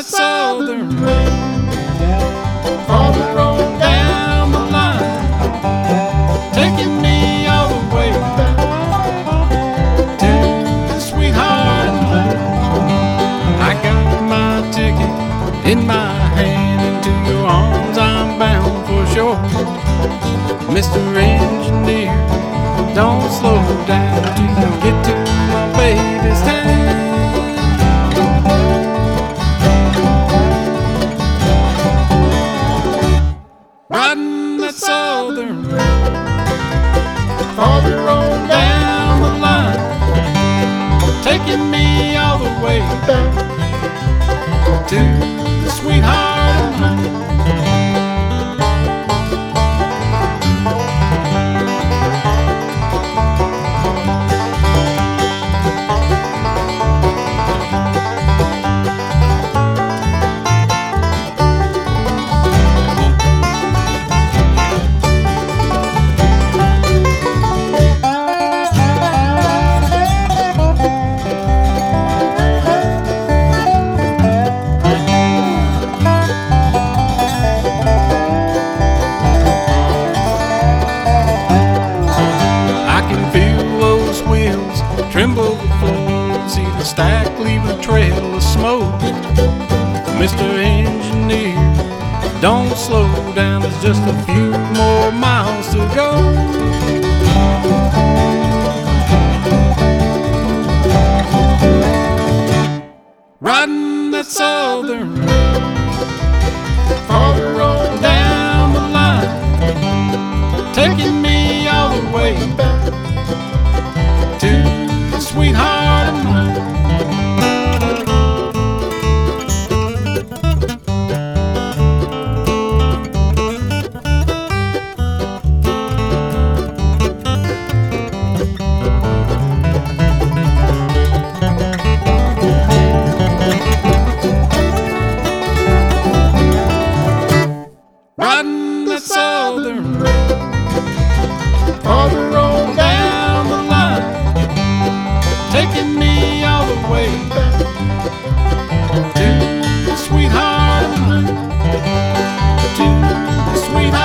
that southern rain, farther on down the line, taking me all the way back to the sweetheart and home. I got my ticket in my hand, into your arms I'm bound for sure. Mr. Engineer, don't slow down till you get to my baby's town. Riding that southern rain, farther on down the line, taking me all the way back to the sweetheart and home. Tremble the floor, see the stack leave a trail of smoke. Mr. Engineer, don't slow down, there's just a few more miles to go. Riding that southern rain, farther on down the line, taking me all the way back to sweetheart and home. Riding that southern rain, farther on down the line, taking me all the way back to the sweetheart and home, to the sweetheart.